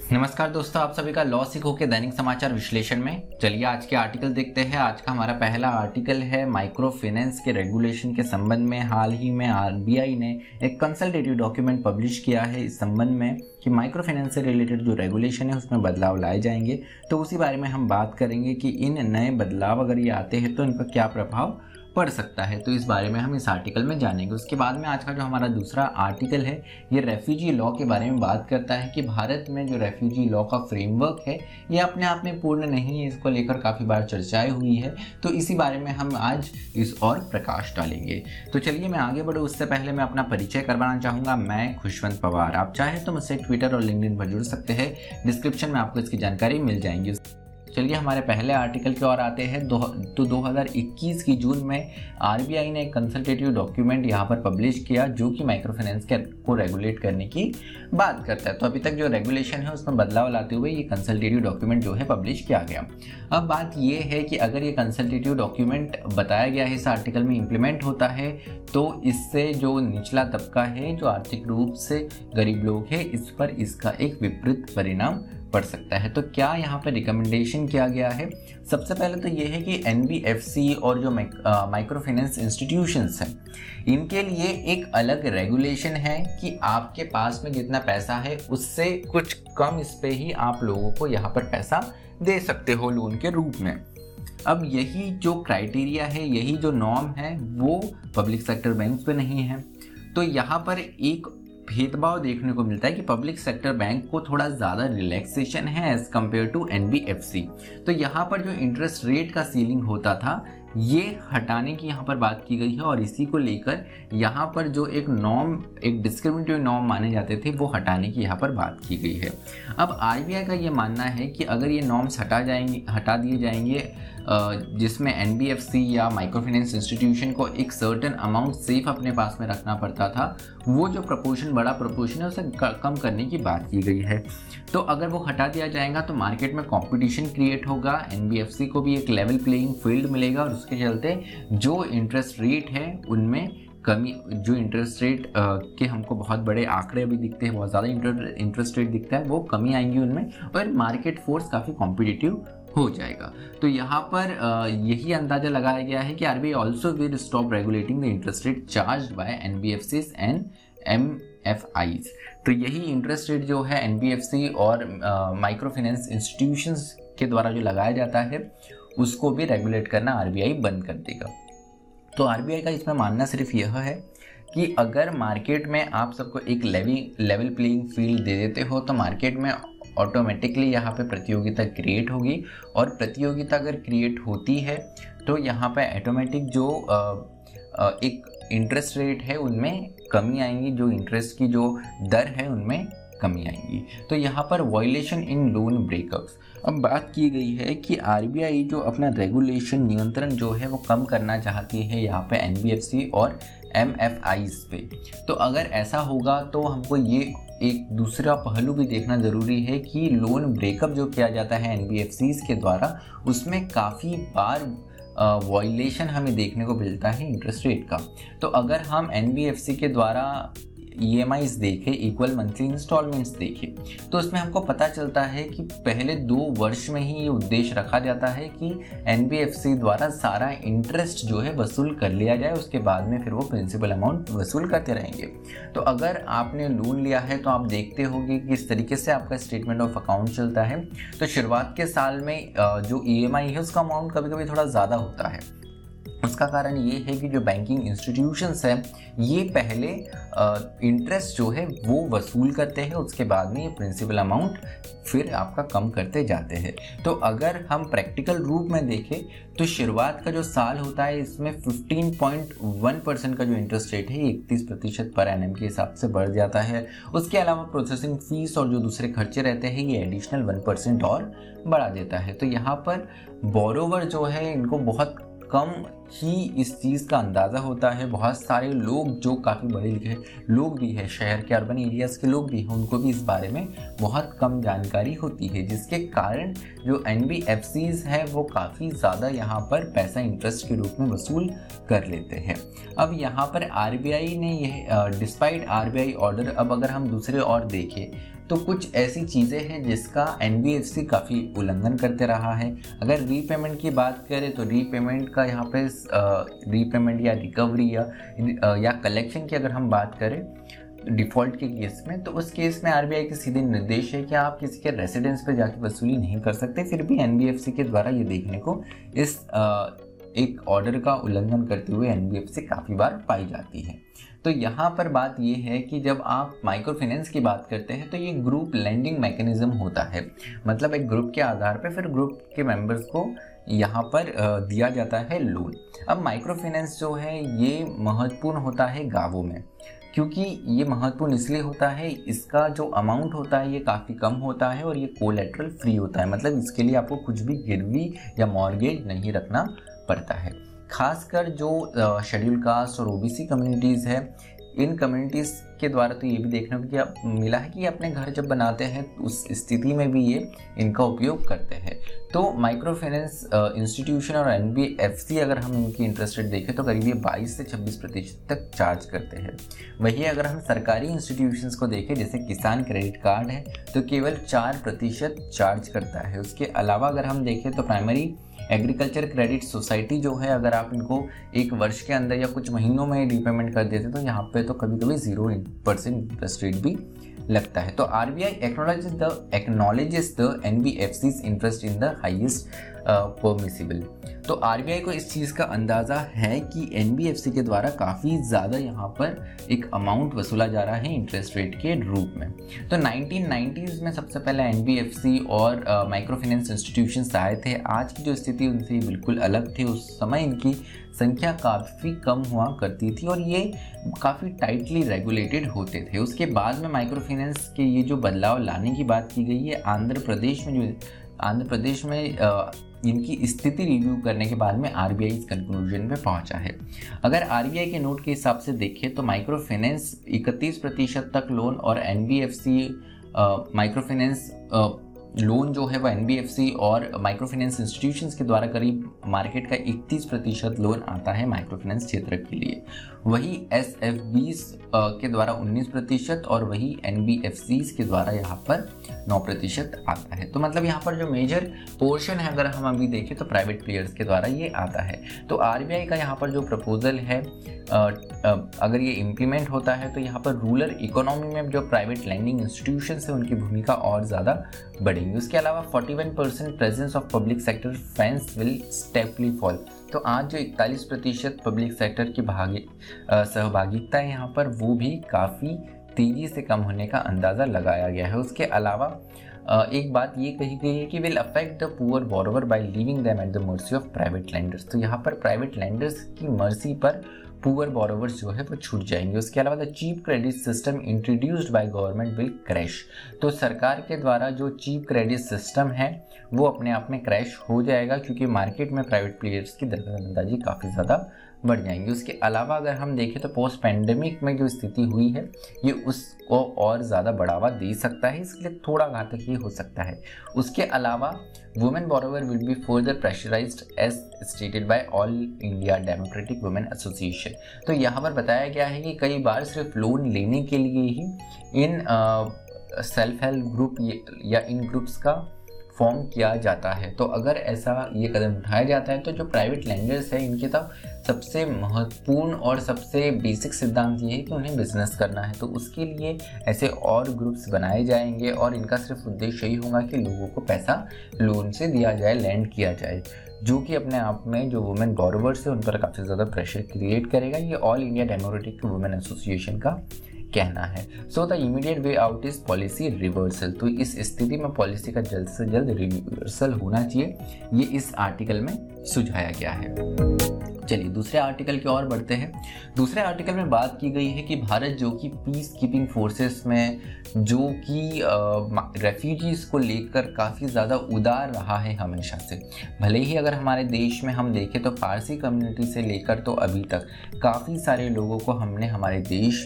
नमस्कार दोस्तों, आप सभी का लॉ सीखो के दैनिक समाचार विश्लेषण में। चलिए आज के आर्टिकल देखते हैं। आज का हमारा पहला आर्टिकल है माइक्रो फाइनेंस के रेगुलेशन के संबंध में। हाल ही में आरबीआई ने एक कंसल्टेटिव डॉक्यूमेंट पब्लिश किया है इस संबंध में कि माइक्रो फाइनेंस से रिलेटेड जो रेगुलेशन है उसमें बदलाव लाए जाएंगे। तो उसी बारे में हम बात करेंगे कि इन नए बदलाव अगर ये आते हैं तो इनका क्या प्रभाव पड़ सकता है। तो इस बारे में हम इस आर्टिकल में जानेंगे। उसके बाद में आज का जो हमारा दूसरा आर्टिकल है ये रेफ्यूजी लॉ के बारे में बात करता है कि भारत में जो रेफ्यूजी लॉ का फ्रेमवर्क है ये अपने आप में पूर्ण नहीं है। इसको लेकर काफ़ी बार चर्चाएं हुई है, तो इसी बारे में हम आज इस और प्रकाश डालेंगे। तो चलिए मैं आगे बढ़ूँ उससे पहले मैं अपना परिचय करवाना चाहूँगा। मैं खुशवंत पवार। आप चाहे तो मुझसे ट्विटर और लिंक्डइन पर जुड़ सकते हैं। डिस्क्रिप्शन में आपको इसकी जानकारी मिल जाएंगी। चलिए हमारे पहले आर्टिकल की ओर आते हैं। 2021 की जून में आरबीआई ने एक कंसल्टेटिव डॉक्यूमेंट यहाँ पर पब्लिश किया जो कि माइक्रो फाइनेंस को रेगुलेट करने की बात करता है। तो अभी तक जो रेगुलेशन है उसमें बदलाव लाते हुए ये कंसल्टेटिव डॉक्यूमेंट जो है पब्लिश किया गया। अब बात ये है कि अगर ये कंसल्टेटिव डॉक्यूमेंट बताया गया है इस आर्टिकल में इम्प्लीमेंट होता है तो इससे जो निचला तबका है, जो आर्थिक रूप से गरीब लोग हैं, इस पर इसका एक विपरीत परिणाम पड़ सकता है। तो क्या यहाँ पे रिकमेंडेशन किया गया है? सबसे पहले तो ये है कि एनबीएफसी और जो माइक्रो फाइनेंस इंस्टीट्यूशंस हैं इनके लिए एक अलग रेगुलेशन है कि आपके पास में जितना पैसा है उससे कुछ कम इस पे ही आप लोगों को यहाँ पर पैसा दे सकते हो लोन के रूप में। अब यही जो क्राइटेरिया है, यही जो नॉर्म है वो पब्लिक सेक्टर बैंक पे नहीं है। तो यहाँ पर एक भेदभाव देखने को मिलता है कि पब्लिक सेक्टर बैंक को थोड़ा ज़्यादा रिलैक्सेशन है एज कम्पेयर टू एनबीएफसी। तो यहाँ पर जो इंटरेस्ट रेट का सीलिंग होता था ये हटाने की यहाँ पर बात की गई है और इसी को लेकर यहाँ पर जो एक नॉर्म, एक डिस्क्रिमिनेटिव नॉर्म माने जाते थे वो हटाने की यहाँ पर बात की गई है। अब आरबीआई का ये मानना है कि अगर ये नॉर्म्स हटा दिए जाएंगे जिसमें एनबीएफसी या माइक्रो फाइनेंस इंस्टीट्यूशन को एक सर्टेन अमाउंट सेफ अपने पास में रखना पड़ता था, वो जो प्रपोर्शन, बड़ा प्रपोर्शन है उसे कम करने की बात की गई है। तो अगर वो हटा दिया जाएगा तो मार्केट में कंपटीशन क्रिएट होगा, एनबीएफसी को भी एक लेवल प्लेइंग फील्ड मिलेगा और उसके चलते जो इंटरेस्ट रेट है उनमें कमी, जो इंटरेस्ट रेट के हमको बहुत बड़े आंकड़े अभी दिखते हैं, बहुत ज़्यादा इंटरेस्ट रेट दिखता है, वो कमी आएंगी उनमें और मार्केट फोर्स काफ़ी कॉम्पिटिटिव हो जाएगा। तो यहाँ पर यही अंदाजा लगाया गया है कि RBI also will stop regulating the interest rate charged by NBFCs and MFIs. तो यही इंटरेस्ट रेट जो है एनबीएफसी और माइक्रो फाइनेंस इंस्टीट्यूशंस के द्वारा जो लगाया जाता है उसको भी रेगुलेट करना आरबीआई बंद कर देगा। तो आरबीआई का इसमें मानना सिर्फ यह है कि अगर मार्केट में आप सबको एक लेवल प्लेइंग फील्ड दे देते हो तो मार्केट में ऑटोमेटिकली यहाँ पे प्रतियोगिता क्रिएट होगी और प्रतियोगिता अगर क्रिएट होती है तो यहाँ पे ऑटोमेटिक जो एक इंटरेस्ट रेट है उनमें कमी आएंगी, जो इंटरेस्ट की जो दर है उनमें कमी आएंगी। तो यहाँ पर वायलेशन इन लोन ब्रेकअप्स। अब बात की गई है कि आरबीआई जो अपना रेगुलेशन नियंत्रण जो है वो कम करना चाहती है यहाँ पे एनबीएफसी और एमएफआईज पे। तो अगर ऐसा होगा तो हमको ये एक दूसरा पहलू भी देखना ज़रूरी है कि लोन ब्रेकअप जो किया जाता है एनबीएफसीज के द्वारा उसमें काफ़ी बार वायलेशन हमें देखने को मिलता है इंटरेस्ट रेट का। तो अगर हम एनबीएफसी के द्वारा EMIs देखें, इक्वल मंथली इंस्टॉलमेंट्स देखें, तो उसमें हमको पता चलता है कि पहले 2 वर्ष में ही ये उद्देश्य रखा जाता है कि एनबीएफसी द्वारा सारा इंटरेस्ट जो है वसूल कर लिया जाए, उसके बाद में फिर वो प्रिंसिपल अमाउंट वसूल करते रहेंगे। तो अगर आपने लोन लिया है तो आप देखते होंगे कि किस तरीके से आपका स्टेटमेंट ऑफ अकाउंट चलता है। तो शुरुआत के साल में जो EMI है उसका अमाउंट कभी कभी थोड़ा ज़्यादा होता है। उसका कारण ये है कि जो बैंकिंग इंस्टीट्यूशंस हैं ये पहले इंटरेस्ट जो है वो वसूल करते हैं, उसके बाद में ये प्रिंसिपल अमाउंट फिर आपका कम करते जाते हैं। तो अगर हम प्रैक्टिकल रूप में देखें तो शुरुआत का जो साल होता है इसमें 15.1% का जो इंटरेस्ट रेट है 31% पर एनएम के हिसाब से बढ़ जाता है। उसके अलावा प्रोसेसिंग फीस और जो दूसरे खर्चे रहते हैं ये एडिशनल 1% और बढ़ा देता है। तो यहाँ पर बोरोवर जो है इनको बहुत कम ही इस चीज़ का अंदाज़ा होता है। बहुत सारे लोग जो काफ़ी पढ़े लिखे लोग भी हैं, शहर के अर्बन एरियाज़ के लोग भी हैं, उनको भी इस बारे में बहुत कम जानकारी होती है, जिसके कारण जो NBFCs है वो काफ़ी ज़्यादा यहाँ पर पैसा इंटरेस्ट के रूप में वसूल कर लेते हैं। अब यहाँ पर RBI ने यह डिस्पाइट RBI ऑर्डर, अब अगर हम दूसरे और देखें तो कुछ ऐसी चीज़ें हैं जिसका NBFC काफ़ी उल्लंघन करते रहा है। अगर रीपेमेंट की बात करें तो रीपेमेंट का यहाँ पे रीपेमेंट या रिकवरी या कलेक्शन की अगर हम बात करें डिफ़ॉल्ट के केस में, तो उस केस में RBI के सीधे निर्देश है कि आप किसी के रेसिडेंस पे जाके वसूली नहीं कर सकते। फिर भी NBFC के द्वारा ये देखने को इस एक ऑर्डर का उल्लंघन करते हुए NBFC काफ़ी बार पाई जाती है। तो यहाँ पर बात ये है कि जब आप माइक्रो फाइनेंस की बात करते हैं तो ये ग्रुप लेंडिंग मैकेनिज्म होता है, मतलब एक ग्रुप के आधार पर फिर ग्रुप के मेंबर्स को यहाँ पर दिया जाता है लोन। अब माइक्रो फाइनेंस जो है ये महत्वपूर्ण होता है गांवों में, क्योंकि ये महत्वपूर्ण इसलिए होता है, इसका जो अमाउंट होता है ये काफ़ी कम होता है और ये कोलैटरल फ्री होता है, मतलब इसके लिए आपको कुछ भी गिरवी या मॉर्गेज नहीं रखना पड़ता है। खासकर जो शेड्यूल कास्ट और OBC कम्युनिटीज़ है, इन कम्युनिटीज़ के द्वारा तो ये भी देखने को मिला है कि अपने घर जब बनाते हैं उस स्थिति में भी ये इनका उपयोग करते हैं। तो माइक्रो फाइनेंस इंस्टीट्यूशन और NBFC अगर हम इनकी इंटरेस्ट रेट देखें तो करीब ये 22 से 26% तक चार्ज करते हैं। वही अगर हम सरकारी इंस्टीट्यूशंस को देखें जैसे किसान क्रेडिट कार्ड है तो केवल 4% चार्ज करता है। उसके अलावा अगर हम देखें तो प्राइमरी एग्रीकल्चर क्रेडिट सोसाइटी जो है, अगर आप इनको एक वर्ष के अंदर या कुछ महीनों में रीपेमेंट कर देते तो यहाँ पे तो कभी कभी 0% इंटरेस्ट रेट भी लगता है। तो RBI acknowledges the NBFC's interest in the highest permissible। तो RBI को इस चीज़ का अंदाज़ा है कि NBFC के द्वारा काफ़ी ज़्यादा यहाँ पर एक अमाउंट वसूला जा रहा है इंटरेस्ट रेट के रूप में। तो 1990s में सबसे पहले NBFC और माइक्रो फाइनेंस इंस्टीट्यूशंस आए थे। आज की जो स्थिति उनसे बिल्कुल अलग थी। उस समय इनकी संख्या काफ़ी कम हुआ करती थी और ये काफ़ी टाइटली रेगुलेटेड होते थे। उसके बाद में माइक्रो फाइनेंस के ये जो बदलाव लाने की बात की गई है, आंध्र प्रदेश में इनकी स्थिति रिव्यू करने के बाद में RBI इस कंक्लूजन पे पहुंचा है। अगर RBI के नोट के हिसाब से देखें तो माइक्रो फाइनेंस 31% तक लोन और NBFC माइक्रो फाइनेंस लोन जो है वो NBFC और माइक्रो फाइनेंस इंस्टीट्यूशंस के द्वारा करीब मार्केट का 31% लोन आता है माइक्रो फाइनेंस क्षेत्र के लिए। वही SFBs के द्वारा 19% और वही NBFCs के द्वारा यहाँ पर 9% आता है। तो मतलब यहाँ पर जो मेजर पोर्शन है अगर हम अभी देखें तो प्राइवेट प्लेयर्स के द्वारा ये आता है। तो RBI का यहाँ पर जो प्रपोजल है अगर ये इम्प्लीमेंट होता है तो यहाँ पर रूरल इकोनॉमी में जो प्राइवेट लैंडिंग इंस्टीट्यूशंस है उनकी भूमिका और ज़्यादा बढ़ेगी। उसके अलावा 41% presence of public sector funds will steeply fall. तो आज जो 41% पब्लिक सेक्टर की सहभागिता है यहाँ पर वो भी काफ़ी तेज़ी से कम होने का अंदाज़ा लगाया गया है। उसके अलावा एक बात ये कही गई है कि will affect the poor borrower by leaving them at the mercy of private lenders. तो यहाँ पर प्राइवेट लैंडर्स की मर्सी पर पुअर बोरोवर्स जो है वो छूट जाएंगे। उसके अलावा the cheap credit system introduced by government will crash. तो सरकार के द्वारा जो चीप क्रेडिट सिस्टम है वो अपने आप में क्रैश हो जाएगा, क्योंकि मार्केट में प्राइवेट प्लेयर्स की दखलअंदाजी काफ़ी ज़्यादा बढ़ जाएंगी। उसके अलावा अगर हम देखें तो पोस्ट पैंडेमिक में जो स्थिति हुई है ये उसको और ज़्यादा बढ़ावा दे सकता है, इसलिए थोड़ा घातक ये हो सकता है। उसके अलावा women borrower will be further pressurised as stated by All India Democratic Women Association. तो यहाँ पर बताया गया है कि कई बार सिर्फ लोन लेने के लिए ही इन सेल्फ हेल्प ग्रुप या इन ग्रुप्स का फॉर्म किया जाता है। तो अगर ऐसा ये कदम उठाया जाता है तो जो प्राइवेट लैंडर्स है इनके तो सबसे महत्वपूर्ण और सबसे बेसिक सिद्धांत ये है कि उन्हें बिजनेस करना है। तो उसके लिए ऐसे और ग्रुप्स बनाए जाएंगे और इनका सिर्फ उद्देश्य यही होगा कि लोगों को पैसा लोन से दिया जाए, लैंड किया जाए, जो कि अपने आप में जो वुमेन बोरोवर्स है उन पर काफ़ी ज़्यादा प्रेशर क्रिएट करेगा। ये All India Democratic Women Association का कहना है। So the immediate way out is policy reversal. तो इस स्थिति में पॉलिसी का जल्द से जल्द रिवर्सल होना चाहिए, ये इस आर्टिकल में सुझाया गया है। चलिए दूसरे आर्टिकल की ओर बढ़ते हैं। दूसरे आर्टिकल में बात की गई है कि भारत जो कि पीस कीपिंग फोर्सेस में जो कि रेफ्यूजीज़ को लेकर काफ़ी ज़्यादा उदार रहा है हमेशा से। भले ही अगर हमारे देश में हम देखें तो फारसी कम्युनिटी से लेकर तो अभी तक काफ़ी सारे लोगों को हमने हमारे देश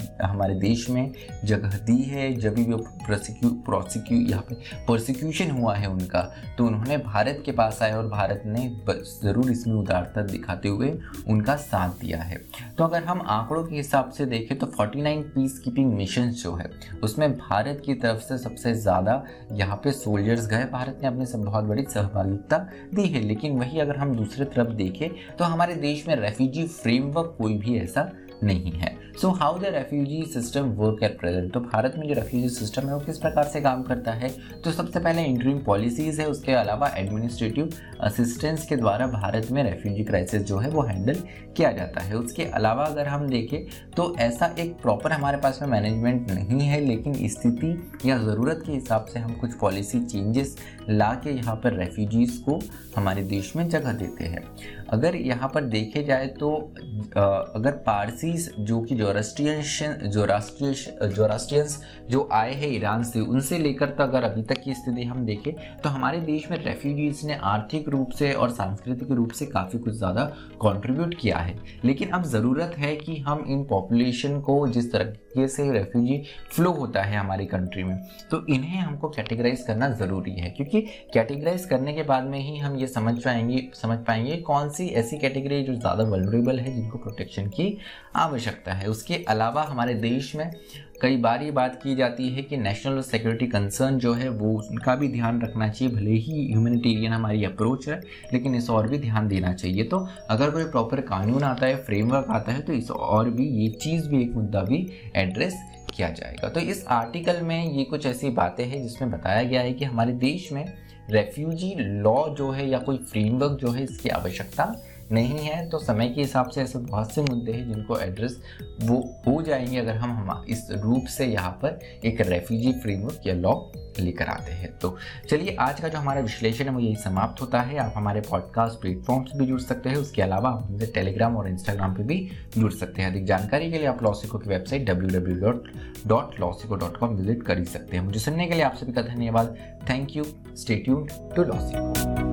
में जगह दी है। जब भी वो यहाँ पे प्रोसिक्यूशन हुआ है उनका, तो उन्होंने भारत के पास आए और भारत ने ज़रूर इसमें उदारता दिखाते हुए उनका साथ दिया है। तो अगर हम आंकड़ों के हिसाब से देखें तो 49 पीस कीपिंग मिशन जो है उसमें भारत की तरफ से सबसे ज़्यादा यहाँ पे सोल्जर्स गए। भारत ने अपनी सब बहुत बड़ी सहभागिता दी है। लेकिन वही अगर हम दूसरी तरफ देखें तो हमारे देश में रेफ्यूजी फ्रेमवर्क कोई भी ऐसा नहीं है। So how the refugee system work at present, तो भारत में जो रेफ्यूजी सिस्टम है वो किस प्रकार से काम करता है। तो सबसे पहले इंटरिम पॉलिसीज़ है, उसके अलावा एडमिनिस्ट्रेटिव असिस्टेंस के द्वारा भारत में रेफ्यूजी क्राइसिस जो है वो हैंडल किया जाता है। उसके अलावा अगर हम देखें तो ऐसा एक प्रॉपर हमारे पास में मैनेजमेंट नहीं है, लेकिन स्थिति या ज़रूरत के हिसाब से हम कुछ पॉलिसी चेंजेस ला के यहाँ पर रेफ्यूजीज़ को हमारे देश में जगह देते हैं। अगर यहाँ पर देखे जाए तो अगर पारसीज जो कि जोरास्ट्रियंस जो आए हैं ईरान से, उनसे लेकर तो अगर अभी तक की स्थिति हम देखें तो हमारे देश में रेफ्यूजीज़ ने आर्थिक रूप से और सांस्कृतिक रूप से काफ़ी कुछ ज़्यादा कंट्रीब्यूट किया है। लेकिन अब ज़रूरत है कि हम इन पॉपुलेशन को, जिस तरीके से रेफ्यूजी फ्लो होता है हमारी कंट्री में, तो इन्हें हमको कैटेगराइज करना ज़रूरी है, क्योंकि कैटेगराइज करने के बाद में ही हम ये समझ पाएंगे कौन सी ऐसी कैटेगरी जो ज़्यादा वल्नरेबल है, जिनको प्रोटेक्शन की आवश्यकता है। उसके अलावा हमारे देश में कई बार ये बात की जाती है कि नेशनल सिक्योरिटी कंसर्न जो है वो उनका भी ध्यान रखना चाहिए। भले ही ह्यूमैनिटेरियन हमारी अप्रोच है, लेकिन इस और भी ध्यान देना चाहिए। तो अगर कोई प्रॉपर कानून आता है, फ्रेमवर्क आता है, तो इस और भी ये चीज़ भी, एक मुद्दा भी एड्रेस किया जाएगा। तो इस आर्टिकल में ये कुछ ऐसी बातें हैं जिसमें बताया गया है कि हमारे देश में रेफ्यूजी लॉ जो है या कोई फ्रेमवर्क जो है इसकी आवश्यकता नहीं है। तो समय के हिसाब से ऐसे बहुत से मुद्दे हैं जिनको एड्रेस वो हो जाएंगे अगर हम इस रूप से यहाँ पर एक रेफ्यूजी फ्रेमवर्क या लॉ लेकर आते हैं। तो चलिए आज का जो हमारा विश्लेषण है वो यही समाप्त होता है। आप हमारे पॉडकास्ट प्लेटफॉर्म से भी जुड़ सकते हैं। उसके अलावा आप हमसे टेलीग्राम और इंस्टाग्राम पे भी जुड़ सकते हैं। अधिक जानकारी के लिए आप लॉसिको की वेबसाइट www.lawsico.com विजिट कर ही सकते हैं। मुझे सुनने के लिए आप सभी का धन्यवाद। Thank you. Stay tuned to लॉसिको।